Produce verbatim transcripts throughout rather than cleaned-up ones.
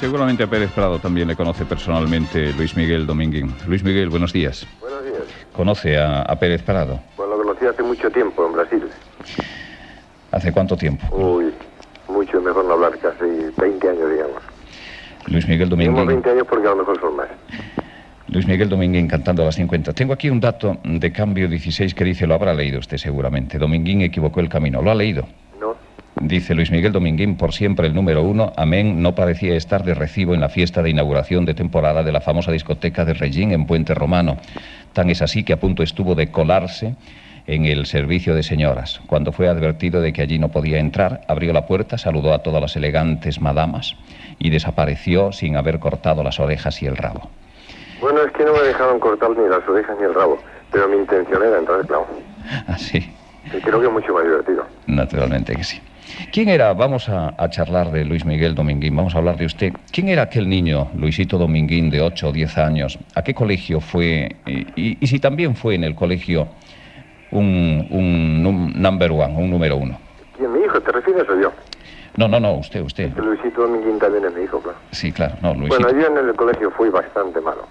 Seguramente a Pérez Prado también le conoce personalmente Luis Miguel Dominguín. Luis Miguel, buenos días. Buenos días. ¿Conoce a, a Pérez Prado? Pues lo conocí hace mucho tiempo en Brasil. ¿Hace cuánto tiempo? Uy, mucho, mejor no hablar, casi veinte años, digamos. Luis Miguel Dominguín. Digamos veinte años porque a lo mejor son más. Luis Miguel Dominguín cantando a las cincuenta. Tengo aquí un dato de Cambio dieciséis que dice, lo habrá leído usted seguramente, Dominguín equivocó el camino. ¿Lo ha leído? No. Dice Luis Miguel Dominguín, por siempre el número uno, amén, no parecía estar de recibo en la fiesta de inauguración de temporada de la famosa discoteca de Regín en Puente Romano. Tan es así que a punto estuvo de colarse en el servicio de señoras. Cuando fue advertido de que allí no podía entrar, abrió la puerta, saludó a todas las elegantes madamas y desapareció sin haber cortado las orejas y el rabo. Bueno, es que no me dejaron cortar ni las orejas ni el rabo, pero mi intención era entrar, claro. ¿Ah, sí? Y creo que es mucho más divertido. Naturalmente que sí. ¿Quién era? Vamos a, a charlar de Luis Miguel Dominguín, vamos a hablar de usted. ¿Quién era aquel niño, Luisito Dominguín, de ocho o diez años? ¿A qué colegio fue? Y, y, y si también fue en el colegio un, un, un number one, un número uno. ¿Quién, mi hijo? ¿Te refieres o yo? No, no, no, usted, usted. Es que Luisito Dominguín también es mi hijo, claro. Sí, claro, no, Luisito. Bueno, yo en el colegio fui bastante malo.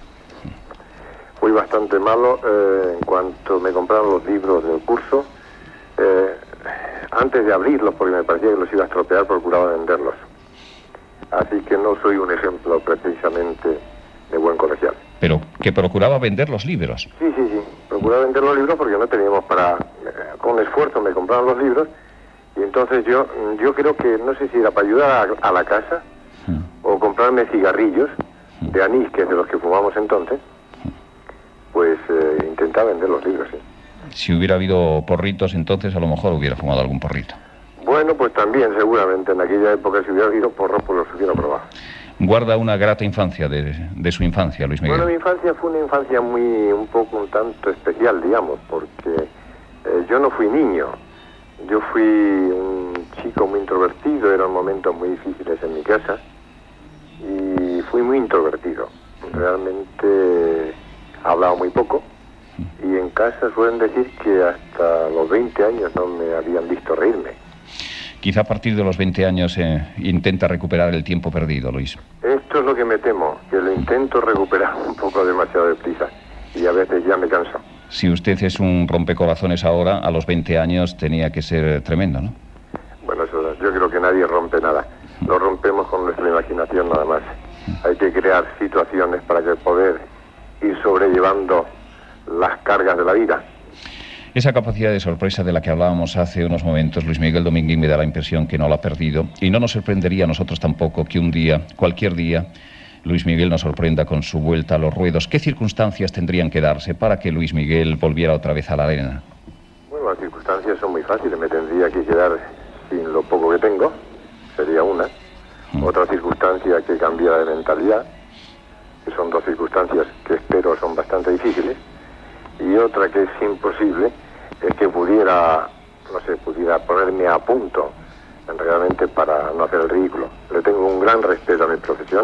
Fui bastante malo eh, en cuanto me compraron los libros del curso. Eh, antes de abrirlos, porque me parecía que los iba a estropear, procuraba venderlos. Así que no soy un ejemplo precisamente de buen colegial. Pero que procuraba vender los libros. Sí, sí, sí. Procuraba vender los libros porque no teníamos para... Eh, con esfuerzo me compraron los libros y entonces yo yo creo que, no sé si era para ayudar a, a la casa mm. o comprarme cigarrillos mm. de anís, que es de los que fumamos entonces, pues eh, intentaba vender los libros, sí. Si hubiera habido porritos, entonces a lo mejor hubiera fumado algún porrito. Bueno, pues también, seguramente. En aquella época, si hubiera habido porros, pues los hubiera probado. Guarda una grata infancia de, de su infancia, Luis Miguel. Bueno, mi infancia fue una infancia muy, un poco, un tanto especial, digamos, porque eh, yo no fui niño. Yo fui un chico muy introvertido, eran momentos muy difíciles en mi casa, y fui muy introvertido. Realmente hablaba muy poco. Y en casa suelen decir que hasta los veinte años no me habían visto reírme. Quizá a partir de los veinte años eh, intenta recuperar el tiempo perdido, Luis. Esto es lo que me temo, que lo intento recuperar un poco demasiado deprisa. Y a veces ya me canso. Si usted es un rompecorazones ahora, a los veinte años tenía que ser tremendo, ¿no? Bueno, eso, yo creo que nadie rompe nada. Lo rompemos con nuestra imaginación nada más. Hay que crear situaciones para que poder ir sobrellevando las cargas de la vida. Esa capacidad de sorpresa de la que hablábamos hace unos momentos, Luis Miguel Dominguín, me da la impresión que no la ha perdido, y no nos sorprendería a nosotros tampoco que un día, cualquier día, Luis Miguel nos sorprenda con su vuelta a los ruedos. ¿Qué circunstancias tendrían que darse para que Luis Miguel volviera otra vez a la arena? Bueno, las circunstancias son muy fáciles. Me tendría que quedar sin lo poco que tengo, sería una. Mm. Otra circunstancia, que cambiara de mentalidad, que son dos circunstancias que espero son bastante difíciles. Y otra que es imposible es que pudiera, no sé, pudiera ponerme a punto realmente para no hacer el ridículo. Le tengo un gran respeto a mi profesión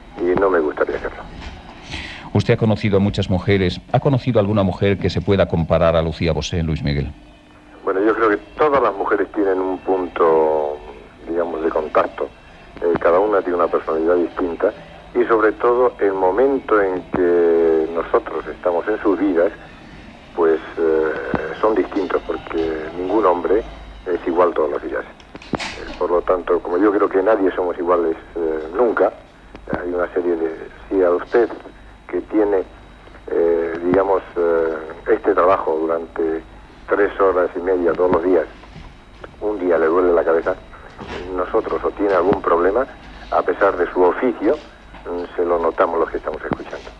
y no me gustaría hacerlo. Usted ha conocido a muchas mujeres. ¿Ha conocido alguna mujer que se pueda comparar a Lucía Bosé, Luis Miguel? Bueno, yo creo que todas las mujeres tienen un punto, digamos, de contacto. Eh, cada una tiene una personalidad distinta y sobre todo el momento en que nosotros estamos en sus vidas, pues eh, son distintos, porque ningún hombre es igual todos los días. Eh, por lo tanto, como yo creo que nadie somos iguales eh, nunca, hay una serie de... Si a usted, que tiene, eh, digamos, eh, este trabajo durante tres horas y media todos los días, un día le duele la cabeza, nosotros o tiene algún problema, a pesar de su oficio, se lo notamos los que estamos escuchando.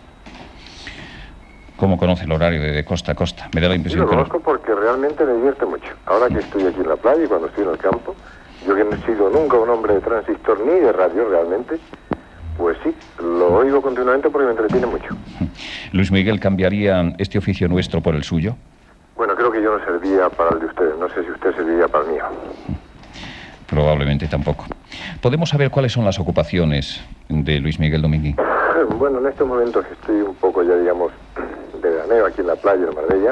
¿Cómo conoce el horario de, de costa a costa? Me da la impresión que... Lo conozco no... porque realmente me divierte mucho. Ahora que estoy aquí en la playa y cuando estoy en el campo, yo que no he sido nunca un hombre de transistor ni de radio realmente, pues sí, lo oigo continuamente porque me entretiene mucho. ¿Luis Miguel cambiaría este oficio nuestro por el suyo? Bueno, creo que yo no servía para el de ustedes. No sé si usted serviría para el mío. Probablemente tampoco. ¿Podemos saber cuáles son las ocupaciones de Luis Miguel Dominguín? Bueno, en estos momentos estoy un poco ya, digamos, de veraneo aquí en la playa de Marbella.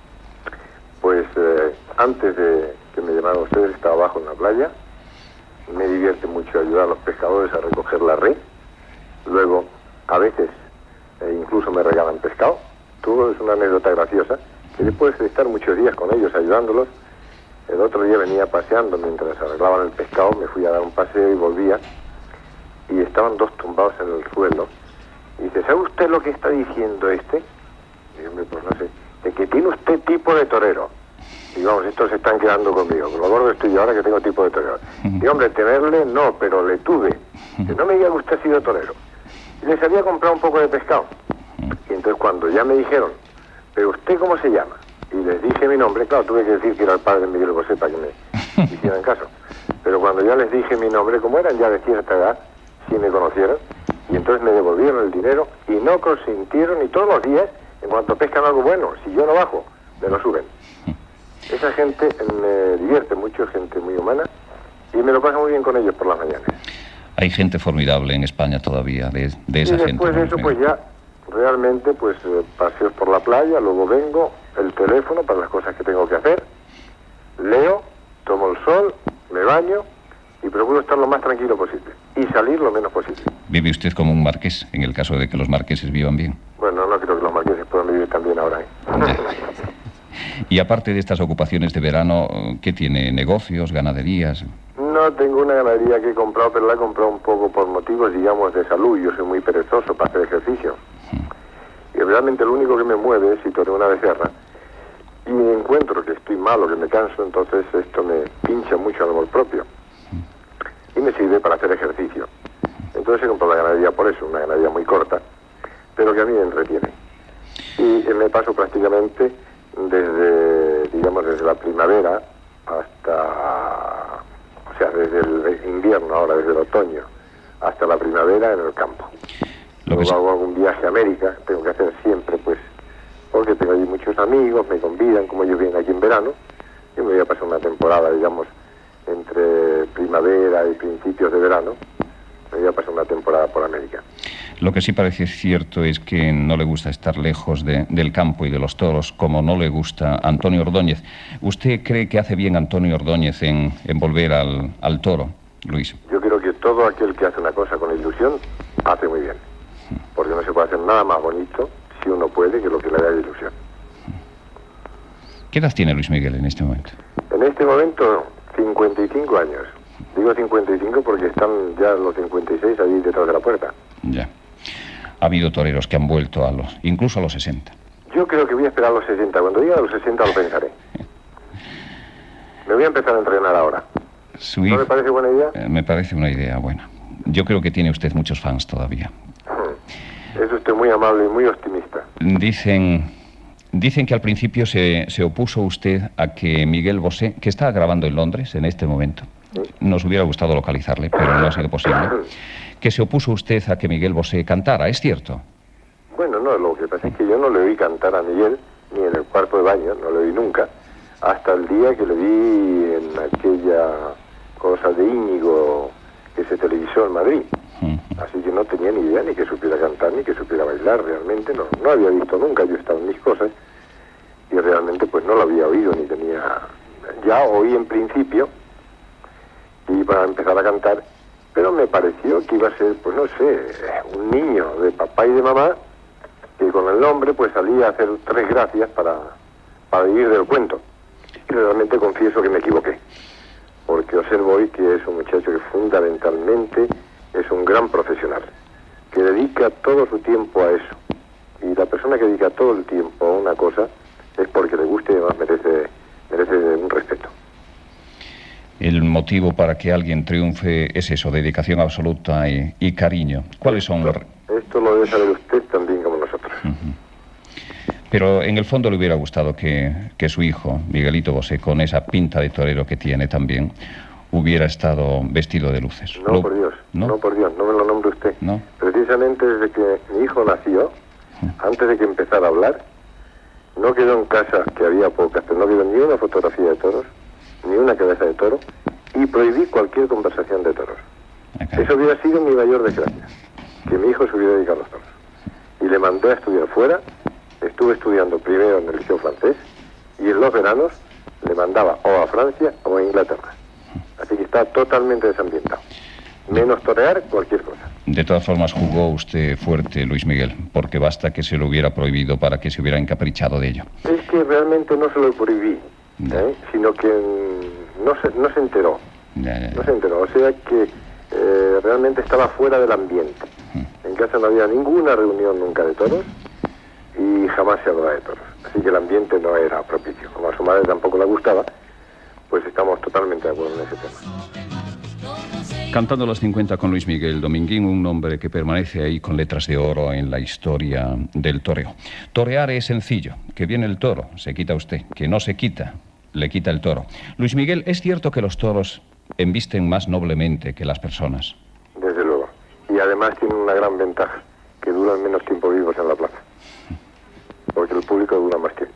Pues eh, antes de que me llamaran ustedes estaba abajo en la playa. Me divierte mucho ayudar a los pescadores a recoger la red Luego, a veces, eh, incluso me regalan pescado. Todo es una anécdota graciosa, que después de estar muchos días con ellos ayudándolos, el otro día venía paseando mientras arreglaban el pescado, me fui a dar un paseo y volvía, y estaban dos tumbados en el suelo. Y dice, ¿sabe usted lo que está diciendo este? Y digo, hombre, pues no sé, de que tiene usted tipo de torero. Y vamos, estos se están quedando conmigo, con lo gordo estoy yo ahora que tengo tipo de torero. Y hombre, tenerle no, pero le tuve. Que no me diga que usted ha sido torero. Y les había comprado un poco de pescado. Y entonces cuando ya me dijeron, ¿pero usted cómo se llama? Y les dije mi nombre, claro, tuve que decir que era el padre de Miguel Bosé para que me hicieran caso. Pero cuando ya les dije mi nombre, como eran ya de cierta edad, sí me conocieron, y entonces me devolvieron el dinero y no consintieron, y todos los días, en cuanto pescan algo bueno, si yo no bajo, me lo suben. Esa gente me divierte mucho, gente muy humana, y me lo paso muy bien con ellos por las mañanas. Hay gente formidable en España todavía, de, de esa y gente. Y después de eso, pues ya, realmente, pues eh, paseos por la playa, luego vengo, el teléfono para las cosas que tengo que hacer, leo, tomo el sol, me baño y procuro estar lo más tranquilo posible y salir lo menos posible. ¿Vive usted como un marqués, en el caso de que los marqueses vivan bien? Bueno, no creo que los marqueses puedan vivir tan bien ahora, ¿eh? Y aparte de estas ocupaciones de verano, ¿qué tiene? ¿Negocios, ganaderías? No, tengo una ganadería que he comprado, pero la he comprado un poco por motivos, digamos, de salud. Yo soy muy perezoso para hacer ejercicio. Y realmente lo único que me mueve es si toreo una becerra y encuentro que estoy malo, que me canso, entonces esto me pincha mucho el amor propio. Y me sirve para hacer ejercicio. Entonces he comprado la ganadería por eso, una ganadería muy corta, pero que a mí me entretiene. Y me paso prácticamente desde, digamos, desde la primavera hasta, o sea, desde el invierno ahora, desde el otoño, hasta la primavera en el campo. Luego hago algún viaje a América, tengo que hacer siempre, pues, porque tengo allí muchos amigos, me convidan, como ellos vienen aquí en verano, y me voy a pasar una temporada, digamos, entre primavera y principios de verano, me voy a pasar una temporada por América. Lo que sí parece cierto es que no le gusta estar lejos de, del campo y de los toros, como no le gusta a Antonio Ordóñez. ¿Usted cree que hace bien Antonio Ordóñez en, en volver al, al toro, Luis? Yo creo que todo aquel que hace una cosa con ilusión, hace muy bien. Porque no se puede hacer nada más bonito, si uno puede, que lo que le da ilusión. ¿Qué edad tiene Luis Miguel en este momento? En este momento, cincuenta y cinco años. Digo cincuenta y cinco porque están ya los cincuenta y seis ahí detrás de la puerta. Ya. Ha habido toreros que han vuelto a los, incluso a los sesenta. Yo creo que voy a esperar a los sesenta. Cuando llegue a los sesenta lo pensaré. Me voy a empezar a entrenar ahora. Su hijo, ¿No me parece buena idea? Eh, me parece una idea buena. Yo creo que tiene usted muchos fans todavía. Es usted muy amable y muy optimista. Dicen, dicen que al principio se, se opuso usted a que Miguel Bosé, que está grabando en Londres en este momento, ¿sí? Nos hubiera gustado localizarle, pero no ha sido posible, que se opuso usted a que Miguel Bosé cantara, ¿es cierto? Bueno, no, lo que pasa es que yo no le oí cantar a Miguel, ni en el cuarto de baño, no le oí nunca, hasta el día que le vi en aquella cosa de Íñigo que se televisó en Madrid. Así que no tenía ni idea ni que supiera cantar ni que supiera bailar, realmente no, no había visto nunca, yo estaba en mis cosas y realmente pues no lo había oído ni tenía, ya oí en principio que iba a empezar a cantar, pero me pareció que iba a ser, pues no sé, un niño de papá y de mamá que con el nombre pues salía a hacer tres gracias para, para vivir del cuento. Y realmente confieso que me equivoqué, porque observo hoy que es un muchacho que fundamentalmente es un gran profesional, que dedica todo su tiempo a eso. Y la persona que dedica todo el tiempo a una cosa es porque le gusta y además merece, merece un respeto. El motivo para que alguien triunfe es eso, dedicación absoluta y, y cariño. ¿Cuáles son los...? Esto lo debe saber usted también como nosotros. Uh-huh. Pero en el fondo le hubiera gustado que, que su hijo, Miguelito Bosé, con esa pinta de torero que tiene también, hubiera estado vestido de luces. No, lo... por Dios, ¿no? no, por Dios, no me lo nombre usted. ¿No? Precisamente desde que mi hijo nació, antes de que empezara a hablar, no quedó en casa, que había pocas, pero no quedó ni una fotografía de toros, ni una cabeza de toro, y prohibí cualquier conversación de toros. Okay. Eso hubiera sido mi mayor desgracia, que mi hijo se hubiera dedicado a los toros. Y le mandé a estudiar fuera, estuve estudiando primero en el liceo francés, y en los veranos le mandaba o a Francia o a Inglaterra. Así que está totalmente desambientado. Menos torear, cualquier cosa. De todas formas, jugó usted fuerte, Luis Miguel, porque basta que se lo hubiera prohibido para que se hubiera encaprichado de ello. Es que realmente no se lo prohibí, ¿eh? Sino que no se, no se enteró. Ya, ya, ya. No se enteró, o sea que eh, realmente estaba fuera del ambiente. Uh-huh. En casa no había ninguna reunión nunca de toros y jamás se hablaba de toros. Así que el ambiente no era propicio. Como a su madre tampoco le gustaba, pues estamos totalmente de acuerdo en ese tema. Cantando los cincuenta con Luis Miguel Dominguín, un nombre que permanece ahí con letras de oro en la historia del toreo. Torear es sencillo, que viene el toro, se quita usted, que no se quita, le quita el toro. Luis Miguel, ¿es cierto que los toros embisten más noblemente que las personas? Desde luego, y además tienen una gran ventaja, que duran menos tiempo vivos en la plaza, porque el público dura más tiempo.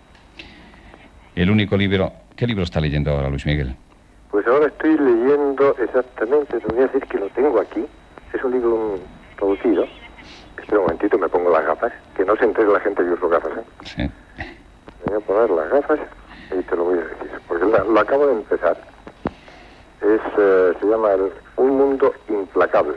El único libro... ¿Qué libro está leyendo ahora, Luis Miguel? Pues ahora estoy leyendo exactamente, te voy a decir que lo tengo aquí. Es un libro um, traducido. Espera un momentito, me pongo las gafas. Que no se entere la gente que uso gafas, ¿eh? Sí. Me voy a poner las gafas y te lo voy a decir. Porque la, lo acabo de empezar. Es, uh, se llama el, Un mundo implacable.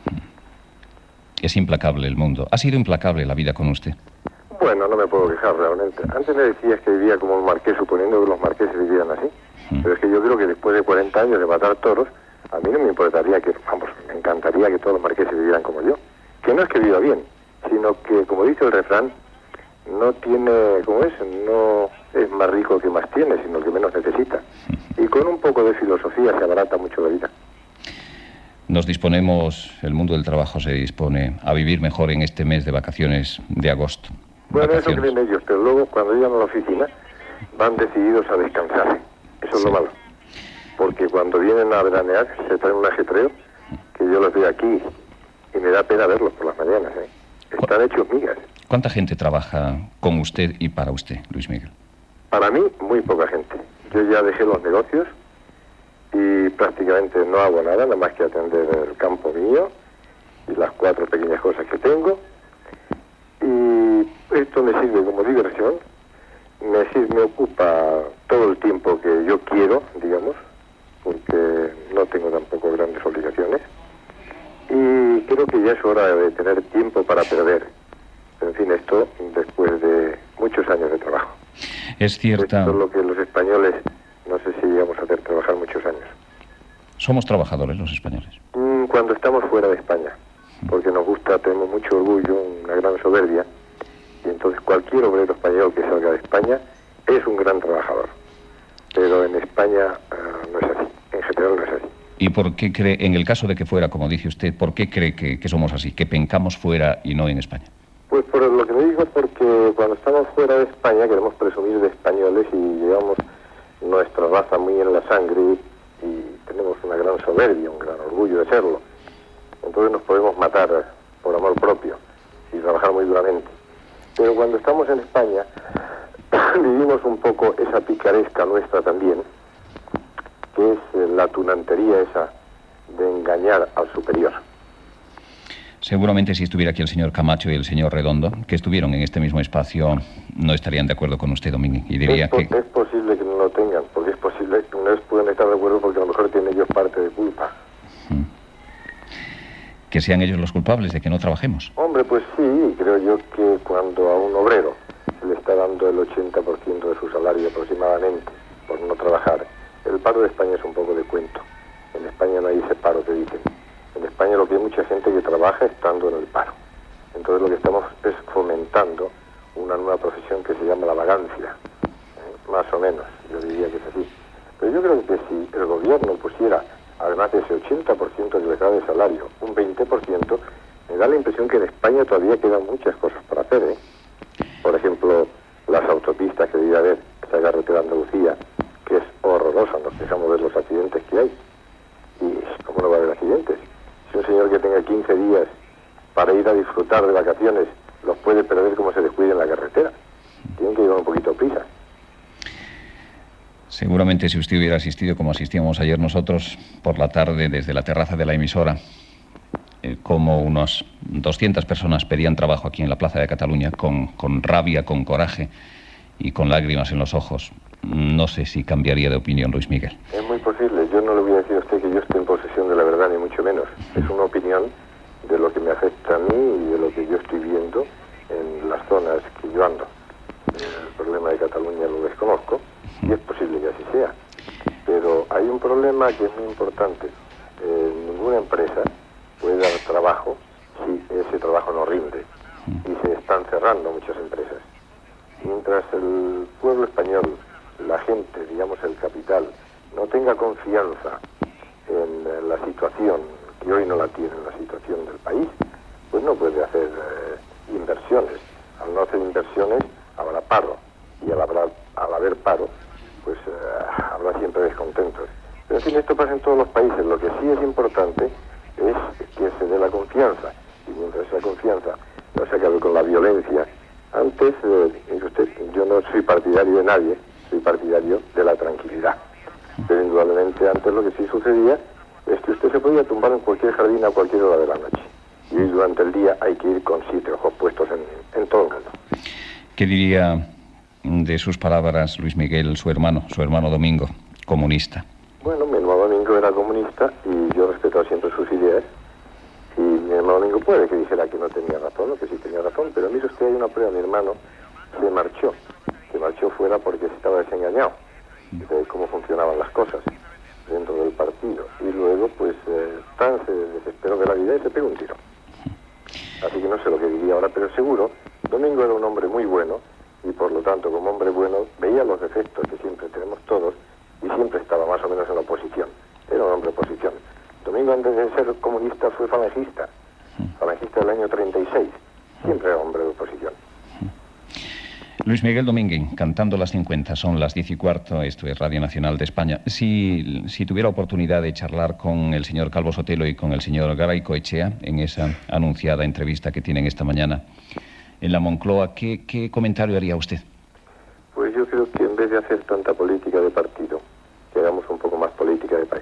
Es implacable el mundo. ¿Ha sido implacable la vida con usted? Bueno, no me puedo quejar realmente. Antes me decías que vivía como un marqués, suponiendo que los marqueses vivían así. Pero es que yo creo que después de cuarenta años de matar toros, a mí no me importaría que, vamos, me encantaría que todos los marqueses vivieran como yo. Que no es que viva bien, sino que, como dice el refrán, no tiene, ¿cómo es? No es más rico que más tiene, sino que menos necesita. Y con un poco de filosofía se abarata mucho la vida. Nos disponemos, el mundo del trabajo se dispone a vivir mejor en este mes de vacaciones de agosto. Bueno, Vacaciones. Eso creen ellos, pero luego cuando llegan a la oficina van decididos a descansar. Eso es Sí. lo malo. Porque cuando vienen a veranear se traen un ajetreo que yo los veo aquí y me da pena verlos por las mañanas, ¿eh? Están hechos migas. ¿Cuánta gente trabaja con usted y para usted, Luis Miguel? Para mí, muy poca gente. Yo ya dejé los negocios y prácticamente no hago nada, nada más que atender el campo mío y las cuatro pequeñas cosas que tengo. Y esto me sirve como diversión, me, sirve, me ocupa todo el tiempo que yo quiero, digamos, porque no tengo tampoco grandes obligaciones. Y creo que ya es hora de tener tiempo para perder. En fin, esto después de muchos años de trabajo. Es cierta... Esto es lo que los españoles, no sé si llegamos a hacer trabajar muchos años. Somos trabajadores los españoles. Mm, Cuando estamos fuera de España, porque nos gusta, tenemos mucho orgullo, una gran soberbia, y entonces cualquier obrero español que salga de España es un gran trabajador. Pero en España uh, no es así, en general no es así. ¿Y por qué cree, en el caso de que fuera, como dice usted, por qué cree que, que somos así, que pencamos fuera y no en España? Pues por lo que me digo es porque cuando estamos fuera de España queremos presumir de españoles y llevamos nuestra raza muy en la sangre y tenemos una gran soberbia, un gran orgullo de serlo. Entonces nos podemos matar por amor propio y trabajar muy duramente. Pero cuando estamos en España vivimos un poco esa picaresca nuestra también, que es eh, la tunantería esa de engañar al superior. Seguramente si estuviera aquí el señor Camacho y el señor Redondo, que estuvieron en este mismo espacio, no estarían de acuerdo con usted, Domínguez, y diría es, po que... es posible que no lo tengan, porque es posible que no puedan estar de acuerdo porque a lo mejor tienen ellos parte de culpa. Hmm. Que sean ellos los culpables de que no trabajemos. Hombre, pues sí, creo yo que cuando a un obrero se le está dando el ochenta por ciento de su salario aproximadamente por no trabajar, el paro de España es un poco de cuento. En España no hay ese paro, te dicen. En España lo que hay mucha gente que trabaja estando en el paro. Entonces lo que estamos es fomentando una nueva profesión que se llama la vagancia. ¿eh? Más o menos, yo diría que es así. Pero yo creo que si el gobierno pusiera, además de ese ochenta por ciento que le cae de salario, un veinte por ciento, me da la impresión que en España todavía quedan muchas cosas para hacer. ¿eh? Por ejemplo, las autopistas que debería haber, esa carretera de Andalucía, que es horrorosa, nos quejamos de los accidentes que hay. ¿Y cómo no va a haber accidentes? Si un señor que tenga quince días para ir a disfrutar de vacaciones los puede perder como se descuide en la carretera. Tienen que llevar un poquito de prisa. Seguramente si usted hubiera asistido como asistíamos ayer nosotros por la tarde desde la terraza de la emisora, eh, como unas doscientas personas pedían trabajo aquí en la Plaza de Cataluña con, con rabia, con coraje y con lágrimas en los ojos. No sé si cambiaría de opinión, Luis Miguel. Es muy posible. Yo no le voy a decir a usted que yo esté en posesión de la verdad, ni mucho menos. Es una opinión de lo que me afecta a mí y de lo que yo estoy viendo en las zonas que yo ando. El problema de Cataluña lo desconozco y es posible que así sea. Pero hay un problema que es muy importante. Eh, ninguna empresa puede dar trabajo si ese trabajo no rinde. Y se están cerrando muchas empresas. Mientras el pueblo español, la gente, digamos el capital, no tenga confianza en la situación, que hoy no la tiene, en la situación del país, pues no puede hacer eh, inversiones. Al no hacer inversiones habrá paro, y al haber, al haber paro, pues eh, habrá siempre descontentos. Pero en fin, esto pasa en todos los países. Lo que sí es importante es que se dé la confianza, y mientras esa confianza no se acabe con la violencia. Antes, eh, mire usted, yo no soy partidario de nadie, soy partidario de la tranquilidad. Pero indudablemente antes lo que sí sucedía es que usted se podía tumbar en cualquier jardín a cualquier hora de la noche. Y hoy durante el día hay que ir con siete ojos puestos en, en todo el mundo. ¿Qué diría de sus palabras Luis Miguel, su hermano, su hermano Domingo, comunista? Bueno, mi hermano Domingo era comunista y yo respetaba siempre sus ideas. Y mi hermano Domingo puede que dijera que no tenía razón o que sí tenía razón, pero mire usted, hay una prueba. Mi hermano se marchó, se marchó fuera porque estaba desengañado de cómo funcionaban las cosas dentro del partido. Y luego, pues, eh, tan se desesperó de la vida y se pegó un tiro. Así que no sé lo que diría ahora, pero seguro, Domingo era un hombre muy bueno y por lo tanto, como hombre bueno, veía los defectos que siempre tenemos todos y siempre estaba más o menos en la oposición. Era un hombre de oposición. Domingo, antes de ser comunista, fue falangista, falangista del año treinta y seis. Siempre era hombre de oposición. Luis Miguel Domínguez, cantando las cincuenta, son las diez y cuarto, esto es Radio Nacional de España. Si, si tuviera oportunidad de charlar con el señor Calvo Sotelo y con el señor Garay Coechea en esa anunciada entrevista que tienen esta mañana en la Moncloa, ¿qué, qué comentario haría usted? Pues yo creo que en vez de hacer tanta política de partido, que hagamos un poco más política de país.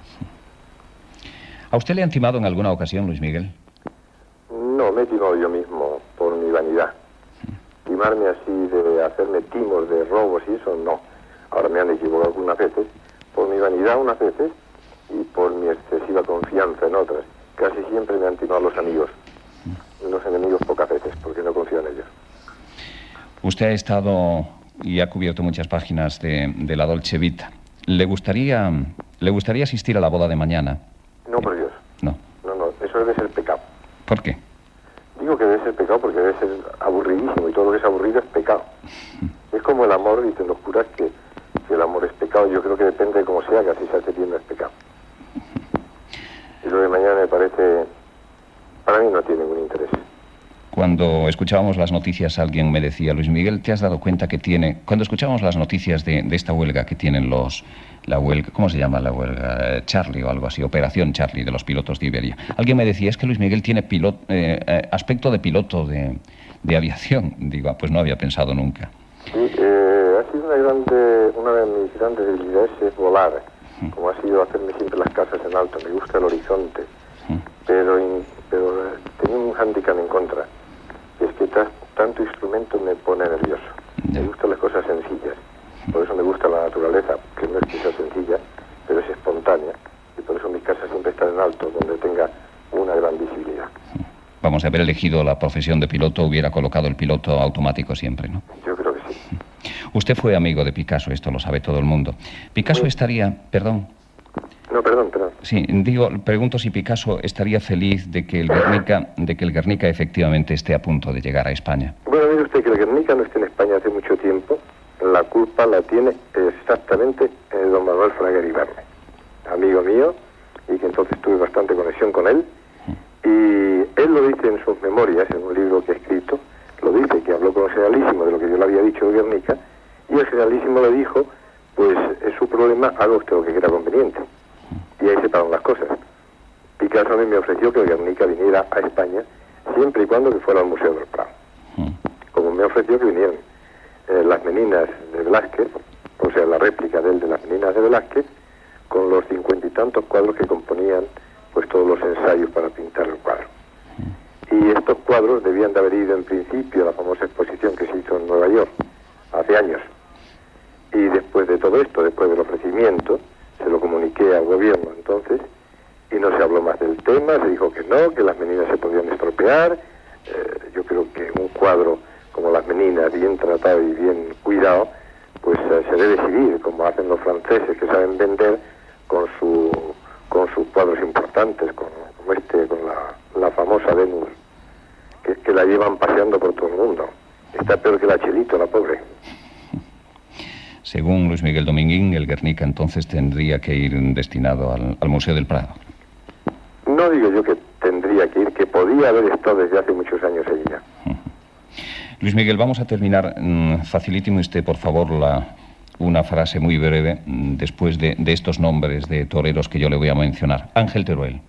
¿A usted le han timado en alguna ocasión, Luis Miguel? No, me he timado yo mismo por mi vanidad. Timarme así de hacerme timos de robos y eso, no. Ahora me han equivocado algunas veces, por mi vanidad unas veces y por mi excesiva confianza en otras. Casi siempre me han timado los amigos, los enemigos pocas veces, porque no confío en ellos. Usted ha estado y ha cubierto muchas páginas de, de la Dolce Vita. ¿Le gustaría, ¿Le gustaría asistir a la boda de mañana? No, por Dios. No. No, no, eso debe ser pecado. ¿Por qué? Digo que debe ser pecado porque debe ser aburridísimo y todo lo que es aburrido es pecado. Es como el amor, dicen los curas que, que el amor es pecado. Yo creo que depende de cómo se haga, si se hace bien no es pecado. Y lo de mañana me parece, para mí no tiene ningún interés. Cuando escuchábamos las noticias, alguien me decía, Luis Miguel, ¿te has dado cuenta que tiene... Cuando escuchábamos las noticias de, de esta huelga que tienen los... La huelga, ¿cómo se llama la huelga? Charlie o algo así, Operación Charlie de los pilotos de Iberia. Alguien me decía, es que Luis Miguel tiene pilot, eh, eh, aspecto de piloto de, de aviación. Digo, pues no había pensado nunca. Sí, eh, ha sido una, grande, una de mis grandes debilidades es volar, mm. como ha sido hacerme siempre las casas en alto. Me gusta el horizonte, mm. pero, in, pero eh, tenía un hándicap en contra. Es que t- tanto instrumento me pone nervioso. Yeah. Me gustan las cosas sencillas. Por eso me gusta la naturaleza, que no es que sea sencilla, pero es espontánea. Y por eso mis casas siempre están en alto, donde tenga una gran visibilidad. Vamos, a haber elegido la profesión de piloto, hubiera colocado el piloto automático siempre, ¿no? Yo creo que sí. Usted fue amigo de Picasso, esto lo sabe todo el mundo. Picasso sí. estaría... Perdón. No, perdón, perdón. Sí, digo, pregunto si Picasso estaría feliz de que el Guernica, de que el Guernica efectivamente esté a punto de llegar a España. Bueno, mire usted que el Guernica no esté en España hace mucho tiempo. La culpa la tiene exactamente eh, don Manuel Fraga Iribarne, amigo mío, y que entonces tuve bastante conexión con él. Y él lo dice en sus memorias, en un libro que ha escrito, lo dice, que habló con el generalísimo de lo que yo le había dicho de Guernica, y el generalísimo le dijo, pues es su problema, haga usted lo que quiera conveniente. Y ahí se paran las cosas. Picasso a mí me ofreció que el Guernica viniera a España, siempre y cuando que fuera al Museo del Prado. Como me ofreció que vinieran eh, las meninas de Velázquez, o sea, la réplica de él de las meninas de Velázquez, con los cincuenta y tantos cuadros que componían pues todos los ensayos para pintar el cuadro. Y estos cuadros debían de haber ido en principio a la famosa exposición que se hizo en Nueva York, hace años. Y después de todo esto, después del ofrecimiento, se lo comuniqué al gobierno entonces, y no se habló más del tema, se dijo que no, que las meninas se podían estropear. Eh, yo creo que un cuadro como las meninas, bien tratado y bien cuidado, pues eh, se debe exhibir, como hacen los franceses, que saben vender con su con sus cuadros importantes, con, como este, con la, la famosa Venus, que, que la llevan paseando por todo el mundo. Está peor que la Chelito, la pobre. Según Luis Miguel Dominguín, el Guernica entonces tendría que ir destinado al, al Museo del Prado. No digo yo que tendría que ir, que podía haber estado desde hace muchos años allí ya. Uh-huh. Luis Miguel, vamos a terminar. Mm, facilíteme usted, por favor, la, una frase muy breve mm, después de, de estos nombres de toreros que yo le voy a mencionar. Ángel Teruel.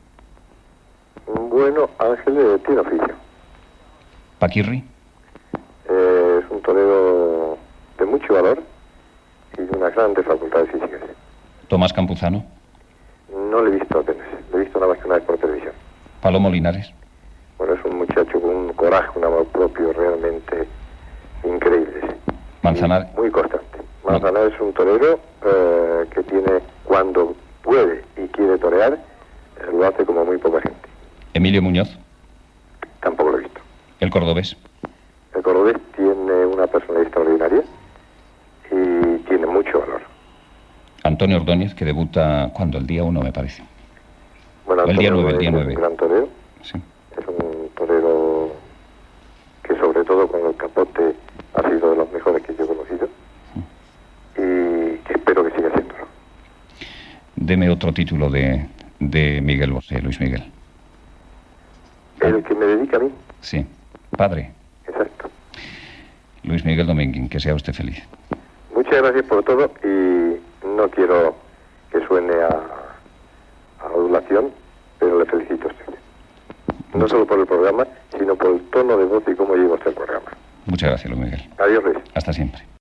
Bueno, Ángel eh, tiene oficio. Paquirri. Eh, es un torero de mucho valor y de unas grandes facultades físicas. Tomás Campuzano. No le he visto apenas, le he visto nada más que una vez por televisión. Palomo Linares. Bueno, es un muchacho con un coraje, un amor propio realmente increíble. Sí. Manzanar. Y muy constante. Manzanar es un torero eh, que tiene, cuando puede y quiere torear, eh, lo hace como muy poca gente. Emilio Muñoz. Tampoco lo he visto. El cordobés. El cordobés tiene una personalidad extraordinaria y tiene mucho valor. Antonio Ordóñez, que debuta, ¿cuándo? El día uno, me parece. Bueno, o el día nueve, el día es nueve. un gran torero. Sí. Es un torero que sobre todo con el capote ha sido de los mejores que yo he conocido y que espero que siga siéndolo. Deme otro título de, de Miguel Bosé, Luis Miguel. El que me dedica a mí. Sí. Padre. Exacto. Luis Miguel Dominguín, que sea usted feliz. Muchas gracias por todo y no quiero que suene a, a adulación, pero le felicito a usted. No solo por el programa, sino por el tono de voz y cómo lleva usted el programa. Muchas gracias, Luis Miguel. Adiós, Luis. Hasta siempre.